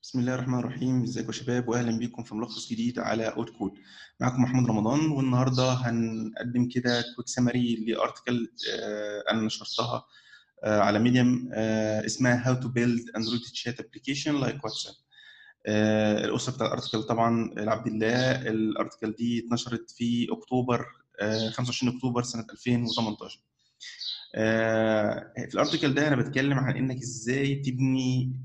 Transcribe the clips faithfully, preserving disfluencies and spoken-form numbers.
بسم الله الرحمن الرحيم. ازيكم يا شباب واهلا بيكم في ملخص جديد على اوت كود. معكم محمود رمضان، والنهارده هنقدم كده كويك سمري لارتكل انا نشرتها آه، على ميديم آه، اسمها How to build Android chat application like WhatsApp. آه، الاسره بتاع الارتكل طبعا العبد الله. الارتكل دي اتنشرت في اكتوبر آه، خمسة وعشرين اكتوبر سنه ألفين وتمنتاشر. آه، في الارتكل ده انا بتكلم عن انك ازاي تبني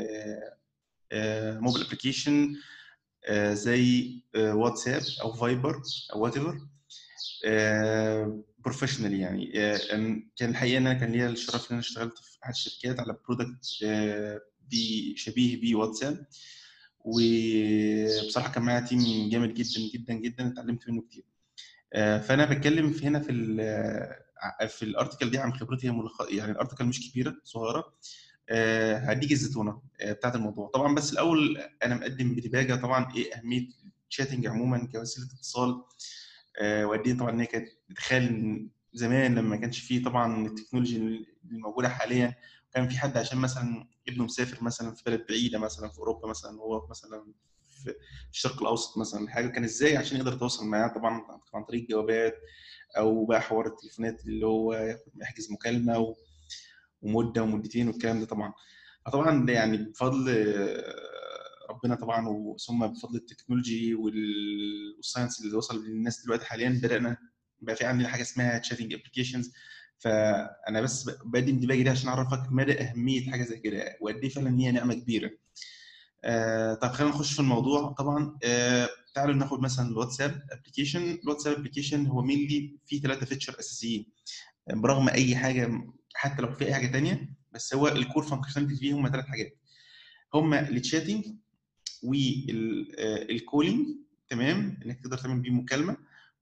موبايل ابلكيشن زي آه، واتساب او فايبر او وات ايفر بروفيشنال. يعني آه، كان الحقيقه ان انا كان ليا الشرف ان انا اشتغلت في احد الشركات على برودكت شبيه بيه واتساب، وبصراحه كان معايا تيم جامد جدا جدا جدا، اتعلمت منه كتير. آه، فانا بتكلم في هنا في ال في الارتكل دي عن خبرتي ملخص. يعني الارتكل مش كبيره، صغيره. آه، هديك الزتونه آه، بتاعت الموضوع طبعا. بس الاول انا مقدم بديباجه طبعا ايه اهميه الشاتنج عموما كوسيله اتصال، آه، وقد ايه طبعا ان هي كانت بتخيل زمان لما ما كانش فيه طبعا التكنولوجيا الموجوده حاليا. كان في حد عشان مثلا ابنه مسافر مثلا في بلد بعيده، مثلا في اوروبا مثلا، هو مثلا في الشرق الاوسط مثلا، حاجه كان ازاي عشان يقدر يتواصل معاه طبعا عن طريق جوابات، او بقى حوار التليفونات اللي هو يحجز مكالمه و ومده ومدتين والكلام ده طبعا. فطبعا ده يعني بفضل ربنا طبعا، وثم بفضل التكنولوجي والساينس اللي وصل للناس دلوقتي حاليا، بدانا بقى في عندنا حاجه اسمها تشاتنج ابلكيشنز. فانا بس بقدم دي باجي دي عشان اعرفك مدى اهميه حاجه زي كده، وقد ايه فعلا هي نعمه كبيره. آه طب خلينا نخش في الموضوع طبعا. آه تعالوا ناخد مثلا الواتساب ابلكيشن. الواتساب ابلكيشن هو مينلي فيه ثلاثه فيتشر اساسيين، برغم اي حاجه حتى لو في اي حاجه ثانيه، بس هو الكور فانكشناليتي فيه هم ثلاث حاجات. هم التشاتنج والكولينج، تمام، انك تقدر تعمل بيه مكالمه،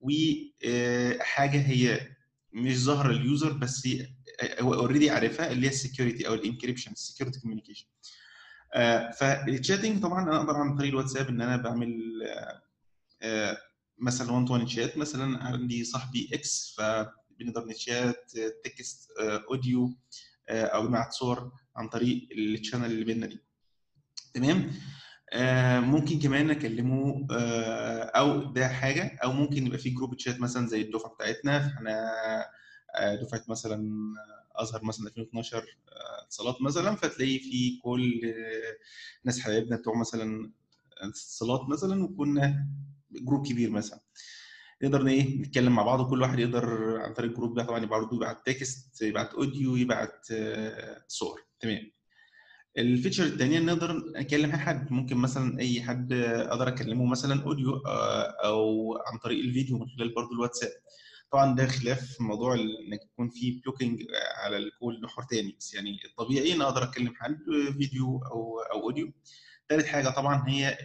وحاجه هي مش ظاهره لليوزر بس هي هو اوريدي عارفها، اللي هي السكيورتي او الانكريبشن، السكيورتي كوميونيكيشن. فالتشاتنج طبعا انا اقدر عن طريق الواتساب ان انا بعمل آه، مثلا وان تو وان شات. مثلا عندي صاحبي اكس، فبنقدر نتشات تكست، اوديو، او نبعت صور عن طريق الشانل اللي بيننا دي، تمام. آه ممكن كمان اكلمه، آه او ده حاجه، او ممكن يبقى في جروب تشات مثلا زي الدفعه بتاعتنا. فاحنا آه دفعه مثلا ازهر مثلا ألفين واتناشر آه اتصالات مثلا، فتلاقي في كل آه ناس حبايبنا بتوع مثلا اتصالات مثلا، وكنا جروب كبير مثلا نقدر ايه نتكلم مع بعض، وكل واحد يقدر عن طريق الجروب ده طبعا برضه يبعت تكست، يبعت اوديو، يبعت آه صور، تمام. الفيتشر الثانيه نقدر نكلم اي حد، ممكن مثلا اي حد اقدر اكلمه مثلا اوديو او عن طريق الفيديو من خلال برضو الواتساب. طبعا ده خلاف موضوع انك يكون في بلوكينج على الكول محور تاني، بس يعني الطبيعي ان اقدر اكلم حد فيديو او او اوديو. ثالث حاجه طبعا هي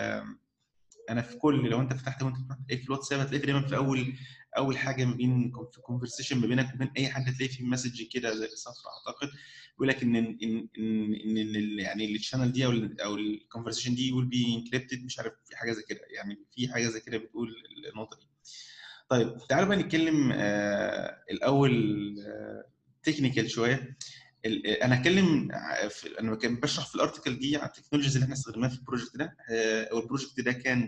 انا في كل، لو انت فتحت وانت في الواتساب هتلاقي دايما في اول اول حاجه ما بين في كونفرسيشن ما بينك وبين اي حد، هتلاقي في مسج كده زي صفر اعتقد بيقول لك ان ان ان ان ال- يعني الشانل دي او ال او الكونفرسيشن دي will be encrypted، مش عارف، في حاجه زي كده، يعني في حاجه زي كده بتقول النقطه دي. طيب تعالوا بقى نتكلم آه الاول تكنيكال شويه. ال- انا هتكلم ع- في- انا كان بشرح في الارتكل دي على التكنولوجيز اللي احنا استخدمناها في البروجكت ده. آه، او البروجكت ده كان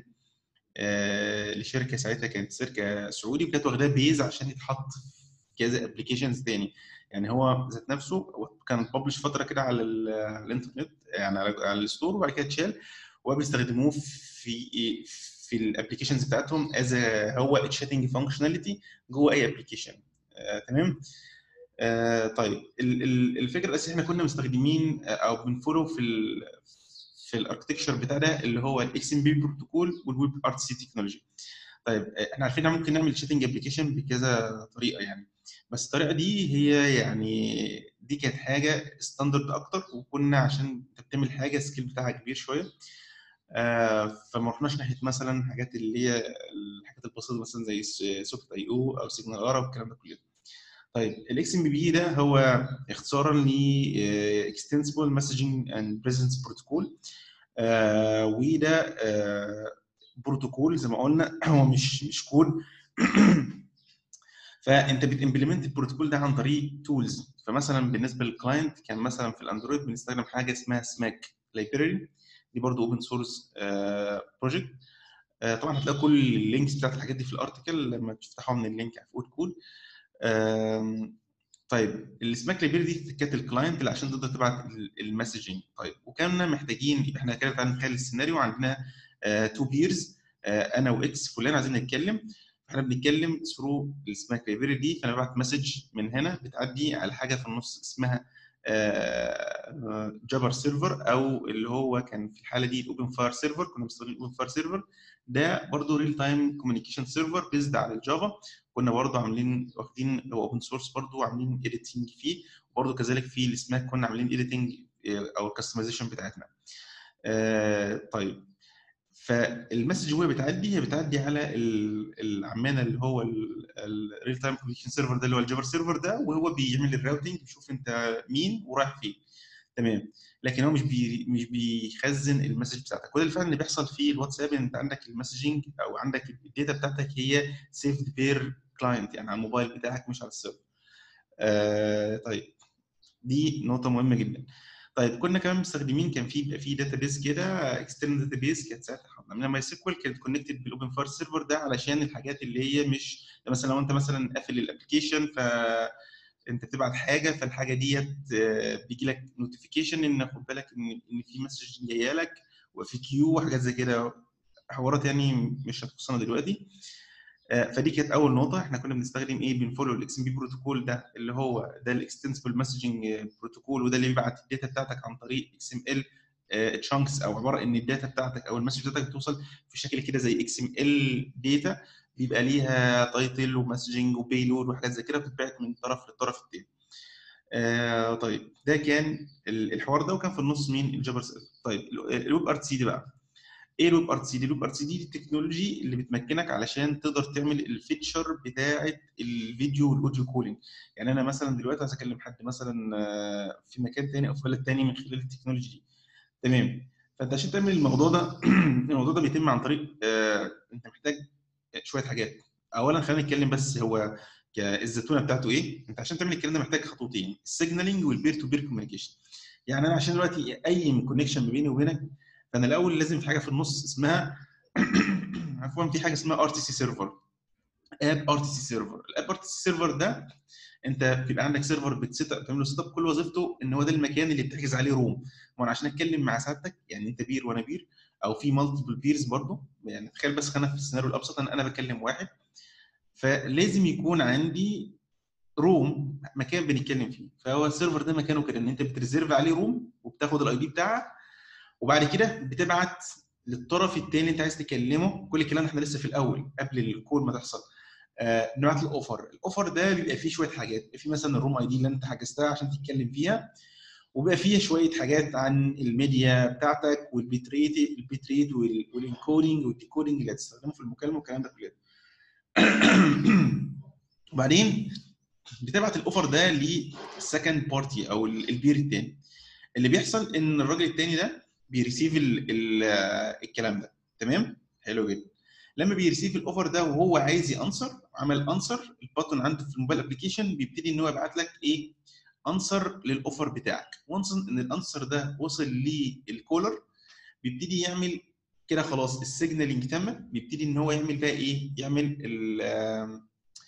آه، لشركه ساعتها كانت شركه سعودي، وكانت واخداه بيز عشان يتحط في كذا ابلكيشنز تاني. يعني هو ذات نفسه هو كان ببلش فتره كده على ال- على الانترنت، يعني على على الستور، وبعد كده اتشال، وبيستخدموه في في الابلكيشنز بتاعتهم از هو تشاتنج فانكشناليتي جوه اي ابلكيشن. آه، تمام. آه طيب ال- ال- الفكره الاساسيه احنا كنا مستخدمين آه، او بنفولو في ال في الاركتكشر بتاع ده اللي هو الاكس ام بي بروتوكول والويب ار سي تكنولوجي. طيب آه، احنا عارفين إن ممكن نعمل شيتنج ابلكيشن بكذا طريقه يعني، بس الطريقه دي هي يعني دي كانت حاجه ستاندرد اكتر، وكنا عشان انت بتعمل حاجه السكيل بتاعها كبير شويه. آه فما رحناش ناحيه مثلا حاجات اللي هي الحاجات البسيطه مثلا زي سوفت اي او او سيجنال ارا والكلام ده كله. طيب الاكس ام بي ده هو اختصارا ل اكستنسبل مسجنج اند بريزنس بروتوكول. وده آه، بروتوكول زي ما قلنا هو مش مش كود. فانت بتمبلمنت البروتوكول ده عن طريق تولز. فمثلا بالنسبه للكلاينت كان مثلا في الاندرويد بنستخدم حاجه اسمها سماك لايبراري. دي برضو اوبن سورس بروجكت. طبعا هتلاقي كل اللينكس بتاعت الحاجات دي في الارتكل لما تفتحوا من اللينك في كود كود. طيب السماك لايبرري دي كانت الكلاينت اللي عشان تقدر تبعت المسجنج. طيب وكنا محتاجين، احنا كده تعالى نتخيل السيناريو، عندنا تو بيرز، انا واكس فلان عايزين نتكلم، احنا بنتكلم ثرو السماك لايبرري دي، فانا ببعت مسج من هنا بتعدي على حاجه في النص اسمها جافر سيرفر، او اللي هو كان في الحاله دي الاوبن فاير سيرفر، كنا بنستخدم الاوبن فاير سيرفر ده برضه ريل تايم كوميونيكيشن سيرفر بيزد على الجافا، كنا برضه عاملين واخدين هو اوبن سورس برضه عاملين اديتنج فيه، وبرضه كذلك في السماك كنا عاملين اديتنج او الكستمايزيشن بتاعتنا. آه طيب فالمسج وهي بتعدي هي بتعدي على العمانه اللي هو الريل تايم كوميونيكيشن سيرفر ده اللي هو الجافر سيرفر ده، وهو بيعمل الراوتنج بيشوف انت مين ورايح فين. تمام. لكن هو مش بي مش بيخزن المسج بتاعتك. كل الفعل اللي بيحصل في الواتساب ان انت عندك المسجنج او عندك الداتا بتاعتك هي سيفد بير كلاينت، يعني على الموبايل بتاعك مش على السيرفر. آه طيب دي نقطه مهمه جدا. طيب كنا كمان مستخدمين، كان في بيبقى في داتا بيس كده اكسترنال داتا بيس، كانت ساعتها عاملينها ماي سيكوال، كانت كونكتد بالاوبن فاير سيرفر ده علشان الحاجات اللي هي مش مثلا لو انت مثلا قافل الابلكيشن ف انت بتبعت حاجه، فالحاجه ديت بيجي لك نوتيفيكيشن ان خد بالك ان ان في مسج جايه لك وفي كيو وحاجات زي كده، حوارات يعني مش هتخصنا دلوقتي. فدي كانت اول نقطه. احنا كنا بنستخدم ايه؟ بنفولو الاكس ام بي بروتوكول ده اللي هو ده الاكستنسبل مسجنج بروتوكول، وده اللي بيبعت الداتا بتاعتك عن طريق اكس ام ال تشانكس، او عباره ان الداتا بتاعتك او المسج بتاعتك بتوصل في شكل كده زي اكس ام ال داتا، بيبقى ليها تايتل ومسجنج وبيلود وحاجات زي كده بتتبعت من طرف للطرف الثاني. آه طيب ده كان الحوار ده، وكان في النص مين؟ الجافر سيرفر. طيب الويب ار تي سي دي بقى ايه؟ الويب ار تي سي دي الويب ار تي سي دي التكنولوجي اللي بتمكنك علشان تقدر تعمل الفيتشر بتاعه الفيديو والاوديو كولينج. يعني انا مثلا دلوقتي عايز اكلم حد مثلا في مكان ثاني او في بلد ثاني من خلال التكنولوجي دي. تمام. فانت عشان تعمل الموضوع ده الموضوع ده بيتم عن طريق آه انت محتاج شويه حاجات. اولا خلينا نتكلم بس هو الزتونه بتاعته ايه. انت عشان تعمل الكلام ده محتاج خطوتين: السيجنالينج والبير تو بير كوميونيكيشن. يعني انا عشان دلوقتي اي كونكشن ما بيني وبينك، فانا الاول لازم في حاجه في النص اسمها عفوا في حاجه اسمها ار تي سي سيرفر، اب ار تي سي سيرفر. الاب ار تي سي سيرفر ده انت بيبقى عندك سيرفر بتسيت اب، تعمل له سيت اب، كل وظيفته ان هو ده المكان اللي بتحجز عليه روم. وانا عشان اتكلم مع سعادتك يعني انت بير وانا بير او في مالتيبل بيرز برضه، يعني تخيل بس خلينا في السيناريو الابسط ان انا بكلم واحد، فلازم يكون عندي روم مكان بنتكلم فيه. فهو السيرفر ده مكانه كده ان انت بتريزيرف عليه روم وبتاخد الاي بي بتاعها، وبعد كده بتبعت للطرف الثاني اللي انت عايز تكلمه. كل الكلام احنا لسه في الاول قبل الكول ما تحصل. آه نبعت الاوفر. الاوفر ده بيبقى فيه شويه حاجات، بيبقى فيه مثلا الروم اي دي اللي انت حجزتها عشان تتكلم فيها، وبيبقى فيه شويه حاجات عن الميديا بتاعتك والبيت ريت البيت ريت والانكودنج والديكودنج اللي هتستخدمه في المكالمه والكلام ده كله. وبعدين بتبعت الاوفر ده للسكند بارتي او البير الثاني. اللي بيحصل ان الراجل الثاني ده بيريسيف ال ال الكلام ده. تمام؟ حلو جدا. لما بيريسيف الاوفر ده وهو عايز يانسر، عمل انسر، البutton عنده في الموبايل ابلكيشن بيبتدي ان هو يبعت لك ايه؟ انسر للاوفر بتاعك. وانس ان الانسر ده وصل للكولر بيبتدي يعمل كده خلاص السيجنالينج تم، بيبتدي ان هو يعمل بقى ايه؟ يعمل ال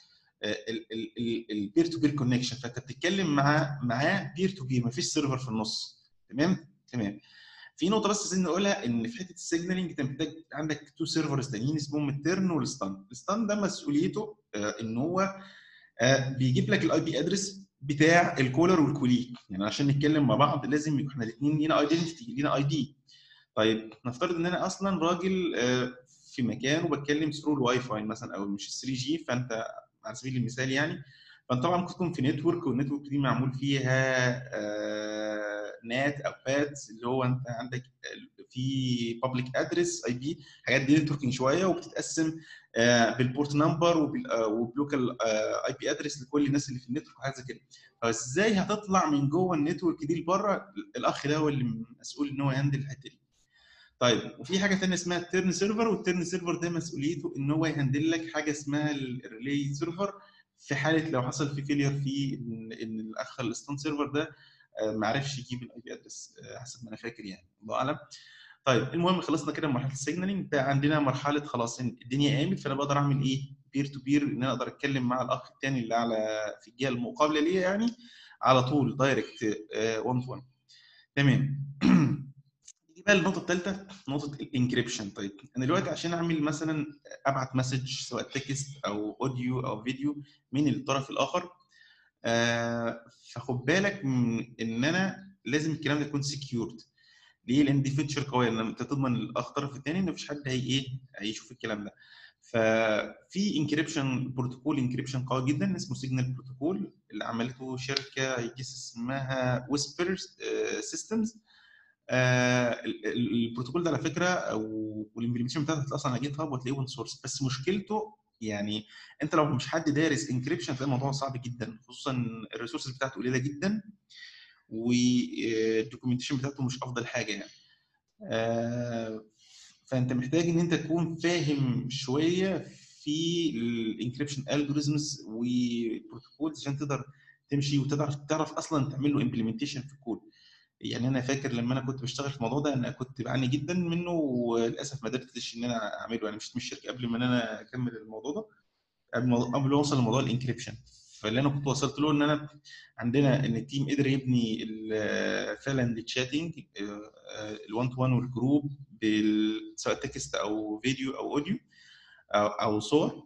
البير تو بير كونكشن. فانت بتتكلم مع معاه بير تو بير، مفيش سيرفر في النص. تمام؟ تمام. في نقطه بس عايزين نقولها، ان في حته السيجنالينج انت محتاج عندك تو سيرفرز تانيين اسمهم التيرن والستان. الستان ده مسؤوليته آه ان هو آه بيجيب لك الاي بي ادرس بتاع الكولر والكوليك. يعني عشان نتكلم مع بعض لازم يبقى احنا الاثنين لينا ايدنتيتي، لينا اي دي. طيب نفترض ان انا اصلا راجل آه في مكان وبتكلم ثرو الواي فاي مثلا او مش ثري جي، فانت على سبيل المثال يعني، فانت طبعا ممكن تكون في نتورك، والنتورك دي معمول فيها آه نات او بادز، اللي هو انت عندك في بابليك ادرس اي بي، حاجات دي نتوركينج شويه، وبتتقسم آه بالبورت نمبر وبلوكال اي بي ادرس لكل الناس اللي في النتورك وحاجات زي كده. فازاي هتطلع من جوه النتورك دي لبره؟ الاخ ده هو اللي مسؤول ان هو يهندل الحته دي. طيب وفي حاجه ثانيه اسمها التيرن سيرفر، والتيرن سيرفر ده مسؤوليته ان هو يهندل لك حاجه اسمها الريلي سيرفر، في حاله لو حصل في فيلير في ان, إن الاخ الستان سيرفر ده ما عرفش يجيب الاي بي ادرس حسب ما انا فاكر يعني، الله اعلم. طيب المهم خلصنا كده من مرحله السيجنالينج، بقى عندنا مرحله خلاص إن الدنيا قامت، فانا بقدر اعمل ايه؟ بير تو بير، ان انا اقدر اتكلم مع الاخ الثاني اللي على في الجهه المقابله ليا يعني على طول دايركت واحد تو واحد. تمام. نيجي بقى للنقطه الثالثه، نقطه الانكريبشن. طيب انا دلوقتي عشان اعمل مثلا ابعت مسج سواء تكست او اوديو او فيديو من الطرف الاخر، آه فخد بالك من ان انا لازم الكلام ده يكون سكيورد. ليه؟ لان دي فيتشر قويه، ان انت تضمن الاخ الطرف الثاني ان مفيش حد هي ايه هيشوف الكلام ده. ففي انكريبشن بروتوكول انكريبشن قوي جدا اسمه سيجنال بروتوكول، اللي عملته شركه يجيس اسمها ويسبر سيستمز. البروتوكول ده على فكره او والامبلمنتيشن بتاعته هتلاقيه اصلا على جيت هاب وهتلاقيه اوبن سورس، بس مشكلته يعني انت لو مش حد دارس انكريبشن هتلاقي الموضوع صعب جدا، خصوصا الريسورسز بتاعته قليله جدا والدوكيومنتيشن بتاعته مش افضل حاجه يعني. آه، فانت محتاج ان انت تكون فاهم شويه في الانكريبشن الجوريزمز والبروتوكولز عشان تقدر تمشي وتعرف تعرف اصلا تعمل له امبلمنتيشن في الكود. يعني انا فاكر لما انا كنت بشتغل في الموضوع ده انا كنت بعاني جدا منه، وللاسف ما قدرتش ان انا اعمله يعني، مشيت من الشركه قبل ما انا اكمل الموضوع ده، قبل ما قبل ما اوصل لموضوع الانكريبشن. فاللي انا كنت وصلت له ان انا عندنا ان التيم قدر يبني ال- فعلا التشاتنج ال1 تو واحد والجروب سواء تكست او فيديو او اوديو او او صور،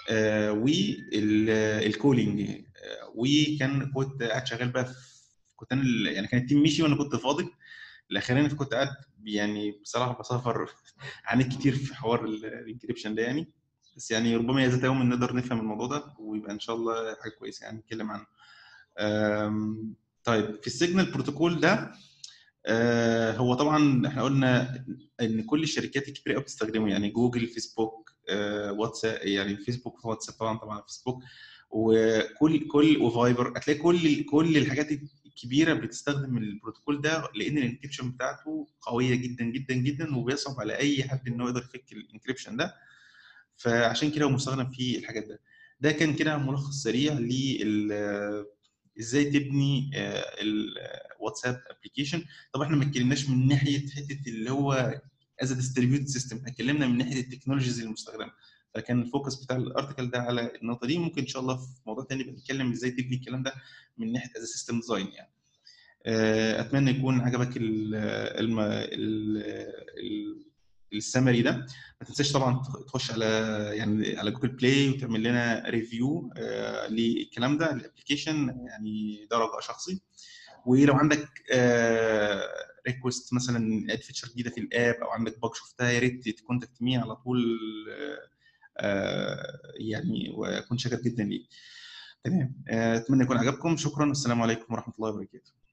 والكولينج. وكان كنت قاعد شغال بقى في، كنت انا ال- يعني كان التيم مشي وانا كنت فاضي الاخراني، فكنت قاعد يعني بصراحه بسافر عانيت كتير في حوار الانكريبشن ده يعني. بس يعني ربما يزيد يوم نقدر نفهم الموضوع ده ويبقى ان شاء الله حاجه كويسه يعني نتكلم عنه. أم، طيب في السيجنال بروتوكول ده، آه، هو طبعا احنا قلنا ان كل الشركات الكبيره قوي بتستخدمه، يعني جوجل، فيسبوك، آه، واتساب، يعني فيسبوك واتساب طبعا طبعا فيسبوك، وكل كل وفايبر، هتلاقي كل كل الحاجات الكبيره بتستخدم البروتوكول ده، لان الانكريبشن بتاعته قويه جدا جدا جدا وبيصعب على اي حد ان هو يقدر يفك الانكريبشن ده. فعشان كده هو مستخدم في الحاجات ده. ده كان كده ملخص سريع لل ازاي تبني الواتساب ابلكيشن. طب احنا ما اتكلمناش من ناحيه حته اللي هو از ديستريبيوتد سيستم، احنا اتكلمنا من ناحيه التكنولوجيز المستخدمه. فكان الفوكس بتاع الارتكل ده على النقطه دي. ممكن ان شاء الله في موضوع ثاني بنتكلم ازاي تبني الكلام ده من ناحيه از سيستم ديزاين يعني. اتمنى يكون عجبك ال ال ال السمري ده. ما تنساش طبعا تخش على يعني على جوجل بلاي وتعمل لنا ريفيو للكلام ده الابلكيشن، يعني ده رجاء شخصي. ولو عندك ريكوست مثلا اد فيتشر جديده في الاب او عندك باج شفتها، يا ريت تكونتاكت مي على طول، آه، يعني واكون شاكر جدا ليك. تمام، اتمنى يكون عجبكم. شكرا والسلام عليكم ورحمه الله وبركاته.